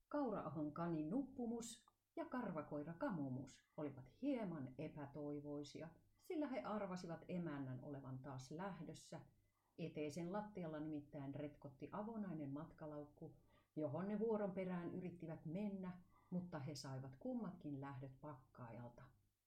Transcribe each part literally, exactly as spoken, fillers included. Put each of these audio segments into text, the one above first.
Kaura-ahon kani Nuppumus ja karvakoira Kamumus olivat hieman epätoivoisia, sillä he arvasivat emännän olevan taas lähdössä. Eteisen lattialla nimittäin retkotti avonainen matkalaukku, johon ne vuoron perään yrittivät mennä, mutta he saivat kummatkin lähdöt pakkaajalta.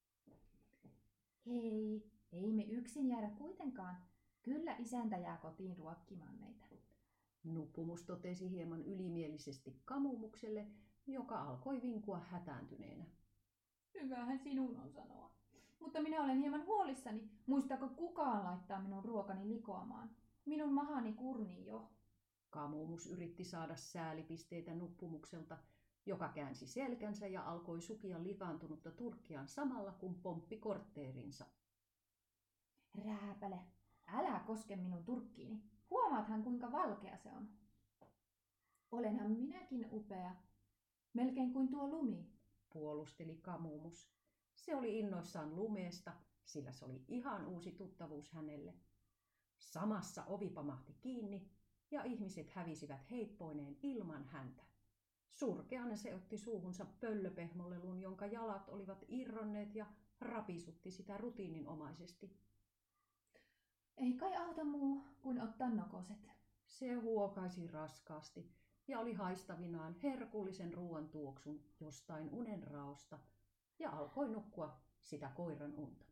Hei, ei me yksin jäädä kuitenkaan. Kyllä isäntä jää kotiin ruokkimaan meitä. Nuppumus totesi hieman ylimielisesti Kamumukselle, joka alkoi vinkua hätääntyneenä. Hyvähän sinun on sanoa. Mutta minä olen hieman huolissani. Muistaako kukaan laittaa minun ruokani likoamaan? Minun mahani kurni jo. Kamumus yritti saada säälipisteitä Nuppumukselta, joka käänsi selkänsä ja alkoi sukia likaantunutta turkkiaan samalla kun pomppi kortteerinsa. Rääpäle, älä koske minun turkkiini. Huomaathan kuinka valkea se on. Olenhan minäkin upea. Melkein kuin tuo lumi, puolusteli Kamumus. Se oli innoissaan lumeesta, sillä se oli ihan uusi tuttavuus hänelle. Samassa ovi pamahti kiinni ja ihmiset hävisivät heippoineen ilman häntä. Surkeana se otti suuhunsa pöllöpehmolelun, jonka jalat olivat irronneet ja rapisutti sitä rutiininomaisesti. Ei kai auta muu kuin ottaa nokoset. Se huokaisi raskaasti ja oli haistavinaan herkullisen ruoan tuoksun jostain unen raosta ja alkoi nukkua sitä koiran unta.